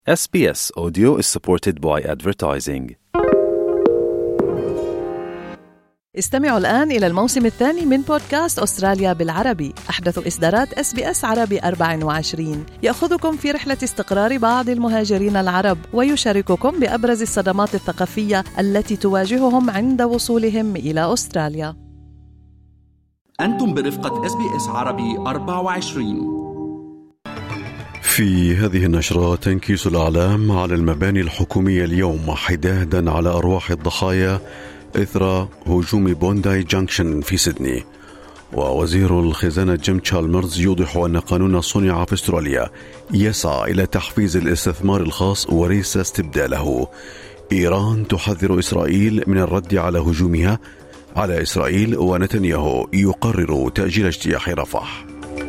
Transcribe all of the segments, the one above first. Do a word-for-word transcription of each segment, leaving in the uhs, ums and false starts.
إس بي إس Audio is supported by advertising. استمعوا الآن إلى الموسم الثاني من بودكاست أستراليا بالعربي، أحدث إصدارات إس بي إس عربي أربعة وعشرين، يأخذكم في رحلة استقرار بعض المهاجرين العرب ويشارككم بأبرز الصدمات الثقافية التي تواجههم عند وصولهم إلى أستراليا. أنتم برفقة إس بي إس عربي أربعة وعشرين. في هذه النشرة تنكيس الأعلام على المباني الحكومية اليوم حدادا على أرواح الضحايا إثر هجوم بونداي جانكشن في سيدني. ووزير الخزانة جيم تشالمرز يوضح أن قانون صنع في أستراليا يسعى إلى تحفيز الاستثمار الخاص وليس استبداله. إيران تحذر إسرائيل من الرد على هجومها على إسرائيل، ونتنياهو يقرر تأجيل اجتياح رفح.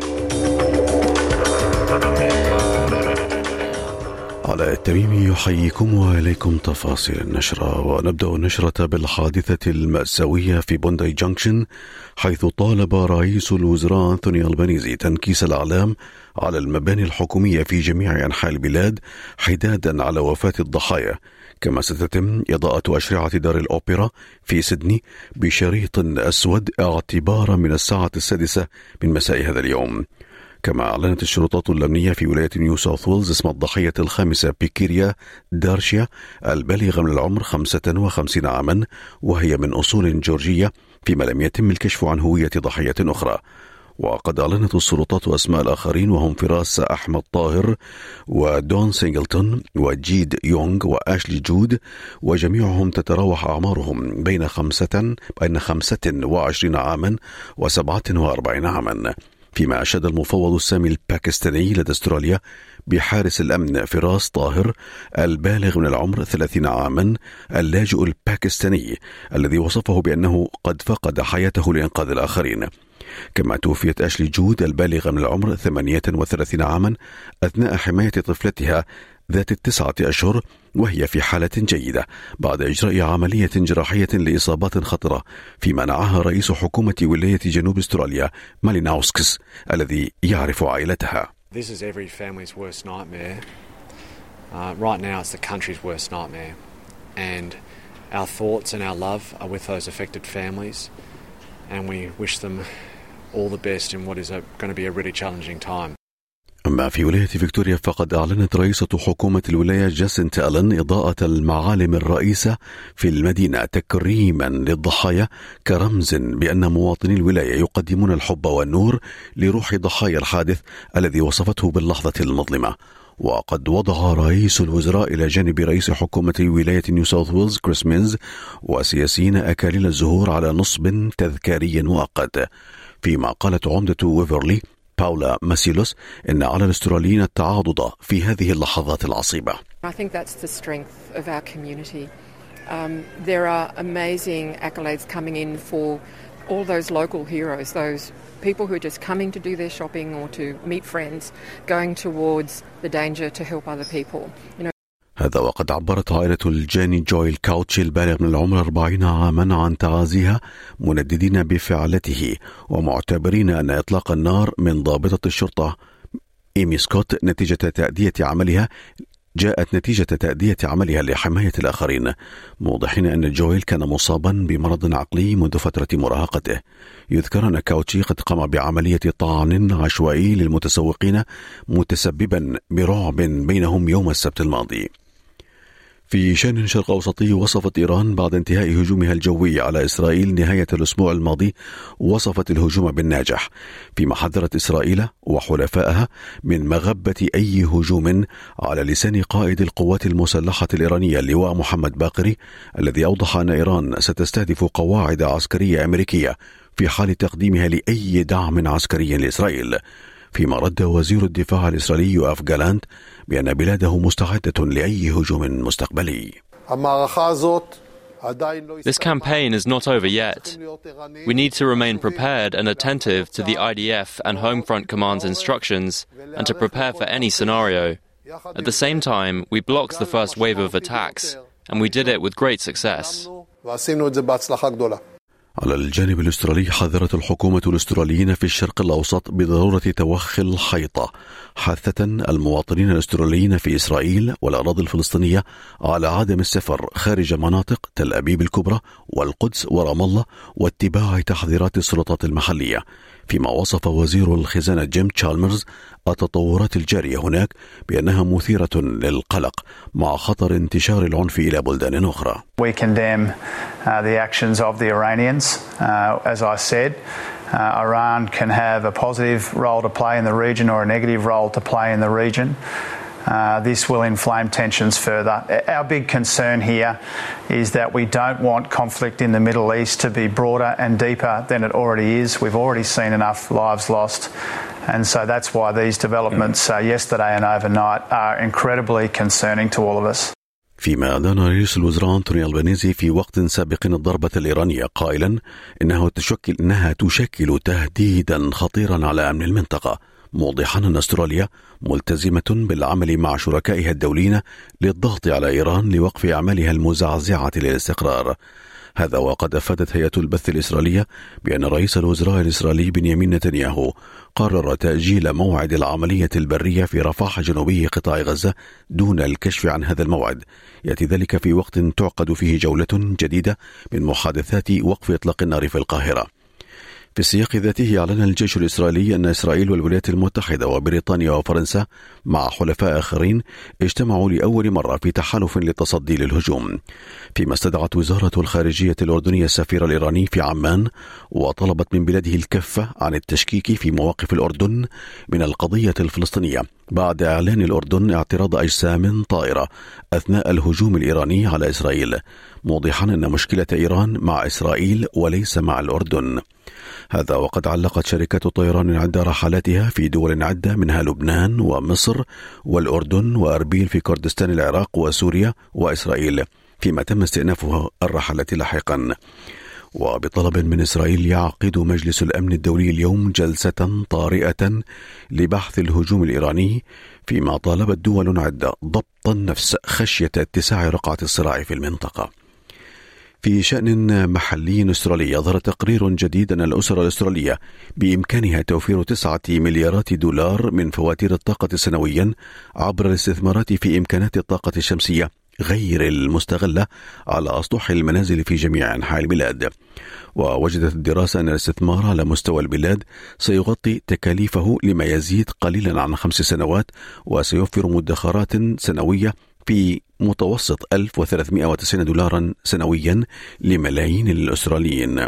علاء التميمي يحييكم وإليكم تفاصيل النشرة. ونبدأ النشرة بالحادثة المأساوية في بونداي جانكشن، حيث طالب رئيس الوزراء أنثوني ألبانيزي تنكيس الأعلام على المباني الحكومية في جميع أنحاء البلاد حدادا على وفاة الضحايا. كما ستتم إضاءة أشرعة دار الأوبرا في سيدني بشريط أسود اعتبارا من الساعة السادسة من مساء هذا اليوم. كما أعلنت الشرطات الأمنية في ولاية نيو ساوث ويلز اسم الضحية الخامسة بيكيريا دارشيا البالغة من العمر خمسة وخمسين عاما، وهي من أصول جورجية، فيما لم يتم الكشف عن هوية ضحية أخرى. وقد أعلنت السلطات أسماء الآخرين، وهم فراس أحمد طاهر ودون سينجلتون وجيد يونغ وآشلي جود، وجميعهم تتراوح أعمارهم بين خمسة بين خمسة وعشرين عاما وسبعة وأربعين عاما. فيما أشاد المفوض السامي الباكستاني لدى أستراليا بحارس الأمن فراس طاهر البالغ من العمر ثلاثين عاما اللاجئ الباكستاني الذي وصفه بأنه قد فقد حياته لإنقاذ الآخرين. كما توفيت آشلي جود البالغة من العمر ثمانية وثلاثين عاما أثناء حماية طفلتها ذات التسعة أشهر، وهي في حالة جيدة بعد إجراء عملية جراحية لإصابات خطرة، في منعها رئيس حكومة ولاية جنوب أستراليا ماليناوسكس الذي يعرف عائلتها. This is every family's worst nightmare. Uh, right now it's the country's worst nightmare. And our thoughts and our love are with those affected families. And we wish them all the best in what is a, going to be a really challenging time. أما في ولاية فيكتوريا فقد أعلنت رئيسة حكومة الولاية جاسنتا ألن إضاءة المعالم الرئيسة في المدينة تكريما للضحايا كرمز بأن مواطني الولاية يقدمون الحب والنور لروح ضحايا الحادث الذي وصفته باللحظة المظلمة. وقد وضع رئيس الوزراء إلى جانب رئيس حكومة ولاية نيو ساوث ويلز كريس مينز وسياسيين أكاليل الزهور على نصب تذكاري مؤقت. فيما قالت عمدة ويفرلي باولا ماسيلوس إن على الأستراليين التعاضد في هذه اللحظات العصيبة. I think that's the strength of our community. Um, there are amazing accolades coming in for all those local heroes, those people who are just coming to do their shopping or to meet friends, going towards the danger to help other people. You know, هذا وقد عبرت عائلة الجاني جويل كاوتشي البالغ من العمر أربعين عاما عن تعازيها، منددين بفعلته ومعتبرين أن إطلاق النار من ضابطة الشرطة إيمي سكوت نتيجة تأدية عملها جاءت نتيجة تأدية عملها لحماية الآخرين، موضحين أن جويل كان مصابا بمرض عقلي منذ فترة مراهقته. يذكر أن كاوتشي قد قام بعملية طعن عشوائي للمتسوقين متسببا برعب بينهم يوم السبت الماضي. في شأن شرق أوسطي، وصفت إيران بعد انتهاء هجومها الجوي على إسرائيل نهاية الأسبوع الماضي وصفت الهجوم بالناجح، فيما حذرت إسرائيل وحلفائها من مغبة أي هجوم، على لسان قائد القوات المسلحة الإيرانية اللواء محمد باقري الذي أوضح أن إيران ستستهدف قواعد عسكرية أمريكية في حال تقديمها لأي دعم عسكري لإسرائيل. فيما رد وزير الدفاع الإسرائيلي يوآف جالانت بأن بلاده مستعدة لأي هجوم مستقبلي. This campaign is not over yet. We need to remain prepared and attentive to the I D F and Home Front Command's instructions and to prepare for any scenario. At the same time, we blocked the first wave of attacks, and we did it with great success. على الجانب الأسترالي، حذرت الحكومة الأستراليين في الشرق الأوسط بضرورة توخي الحيطة، حثة المواطنين الأستراليين في إسرائيل والأراضي الفلسطينية على عدم السفر خارج مناطق تل أبيب الكبرى والقدس ورام الله واتباع تحذيرات السلطات المحلية، فيما وصف وزير الخزانة جيم تشالمرز التطورات الجارية هناك بأنها مثيرة للقلق مع خطر انتشار العنف إلى بلدان أخرى. We condemn uh, the actions of the Iranians. Uh, as I said, uh, Iran can have a positive role to play in the region or a negative role to play in the region. Uh, this will inflame tensions further. Our big concern here is that we don't want conflict in the Middle East to be broader and deeper than it already is. We've already seen enough lives lost. And so that's why these developments uh, yesterday and overnight are incredibly concerning to all of us. فيما أدان رئيس الوزراء أنتوني ألبانيزي في وقت سابق الضربة الإيرانية قائلا إنها تشكل إنها تشكل تهديدا خطيرا على أمن المنطقة، موضحا أن أستراليا ملتزمة بالعمل مع شركائها الدوليين للضغط على إيران لوقف أعمالها المزعزعة للاستقرار. هذا وقد أفادت هيئة البث الإسرائيلية بأن رئيس الوزراء الإسرائيلي بنيامين نتنياهو قرر تأجيل موعد العملية البرية في رفح جنوبي قطاع غزة دون الكشف عن هذا الموعد، يأتي ذلك في وقت تعقد فيه جولة جديدة من محادثات وقف إطلاق النار في القاهرة. في السياق ذاته أعلن الجيش الإسرائيلي أن إسرائيل والولايات المتحدة وبريطانيا وفرنسا مع حلفاء آخرين اجتمعوا لأول مرة في تحالف للتصدي للهجوم، فيما استدعت وزارة الخارجية الأردنية السفير الإيراني في عمان وطلبت من بلاده الكف عن التشكيك في مواقف الأردن من القضية الفلسطينية بعد إعلان الأردن اعتراض أجسام طائرة أثناء الهجوم الإيراني على إسرائيل، موضحا أن مشكلة إيران مع إسرائيل وليس مع الأردن. هذا وقد علقت شركات الطيران عدة رحلاتها في دول عدة منها لبنان ومصر والأردن وأربيل في كردستان العراق وسوريا وإسرائيل، فيما تم استئناف الرحلات لاحقا. وبطلب من إسرائيل يعقد مجلس الأمن الدولي اليوم جلسة طارئة لبحث الهجوم الإيراني، فيما طالبت دول عدة ضبط النفس خشية اتساع رقعة الصراع في المنطقة. في شأن محلي أسترالي، أظهر تقرير جديد أن الأسر الأسترالية بإمكانها توفير تسعة مليارات دولار من فواتير الطاقة سنويا عبر الاستثمارات في إمكانات الطاقة الشمسية غير المستغلة على أسطح المنازل في جميع أنحاء البلاد. ووجدت الدراسة أن الاستثمار على مستوى البلاد سيغطي تكاليفه لما يزيد قليلا عن خمس سنوات، وسيوفر مدخرات سنوية في متوسط ألف وثلاثمائة وتسعين دولارا سنويا لملايين الأستراليين.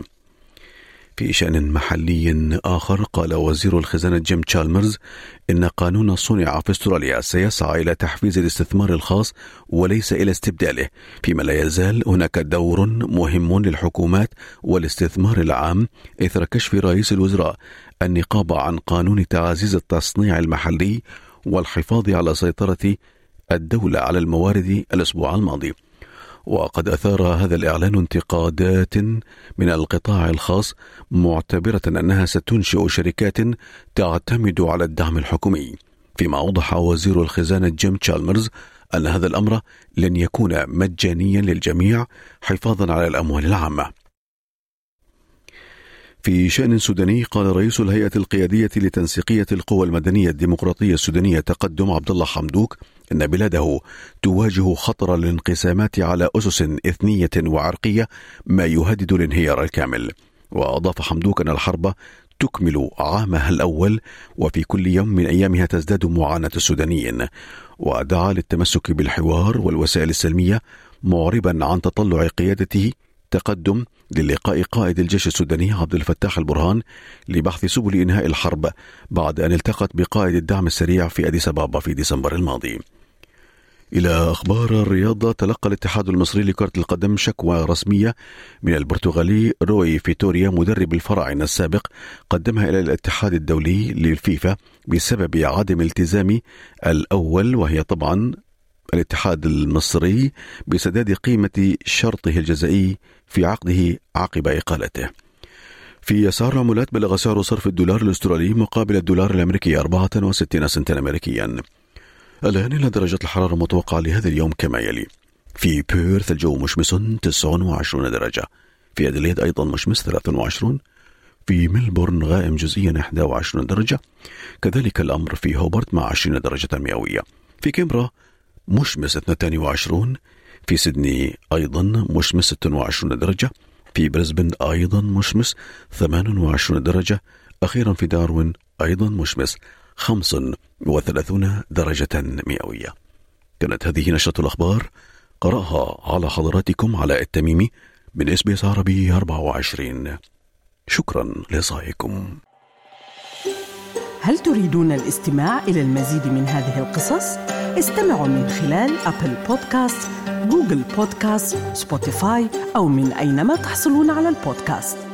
في شأن محلي آخر، قال وزير الخزانة جيم تشالمرز إن قانون صنع في أستراليا سيسعى إلى تحفيز الاستثمار الخاص وليس إلى استبداله، فيما لا يزال هناك دور مهم للحكومات والاستثمار العام إثر كشف رئيس الوزراء النقابة عن قانون تعزيز التصنيع المحلي والحفاظ على سيطرة الدولة على الموارد الأسبوع الماضي. وقد أثار هذا الإعلان انتقادات من القطاع الخاص، معتبرة أنها ستنشئ شركات تعتمد على الدعم الحكومي، فيما أوضح وزير الخزانة جيم تشالمرز أن هذا الأمر لن يكون مجانيا للجميع حفاظا على الأموال العامة. في شأن سوداني، قال رئيس الهيئة القيادية لتنسيقية القوى المدنية الديمقراطية السودانية تقدم عبد الله حمدوك أن بلاده تواجه خطر الانقسامات على أسس إثنية وعرقية ما يهدد الانهيار الكامل. وأضاف حمدوك أن الحرب تكمل عامها الأول وفي كل يوم من أيامها تزداد معاناة السودانيين، ودعا للتمسك بالحوار والوسائل السلمية، معربا عن تطلع قيادته تقدم للقاء قائد الجيش السوداني عبد الفتاح البرهان لبحث سبل إنهاء الحرب بعد أن التقت بقائد الدعم السريع في أديس أبابا في ديسمبر الماضي. إلى أخبار الرياضة، تلقى الاتحاد المصري لكرة القدم شكوى رسمية من البرتغالي روي فيتوريا مدرب الفراعنة السابق، قدمها إلى الاتحاد الدولي للفيفا بسبب عدم التزام الأول، وهي طبعا الاتحاد المصري، بسداد قيمة شرطه الجزائي في عقده عقب إقالته. في أسعار العملات، بلغ سعر صرف الدولار الأسترالي مقابل الدولار الأمريكي أربعة وستين سنتا أمريكيا. الآن إلى درجة الحرارة المتوقعة لهذا اليوم كما يلي: في بيرث الجو مشمس تسعة وعشرين درجة، في أديليد أيضا مشمس ثلاثة وعشرين، في ملبورن غائم جزئيا إحدى وعشرين درجة، كذلك الأمر في هوبرت مع عشرين درجة مئوية. في كامبرا مشمس اثنين وعشرين، في سيدني أيضا مشمس ستة وعشرين درجة، في بريسبن أيضا مشمس ثمانية وعشرين درجة، أخيرا في داروين أيضا مشمس خمسة وثلاثين درجة مئوية. كانت هذه نشرة الأخبار قرأها على حضراتكم علاء التميمي من إس بي إس عربي أربعة وعشرين. شكرا لإصغائكم. هل تريدون الاستماع إلى المزيد من هذه القصص؟ استمعوا من خلال أبل بودكاست، جوجل بودكاست، سبوتيفاي أو من أينما تحصلون على البودكاست.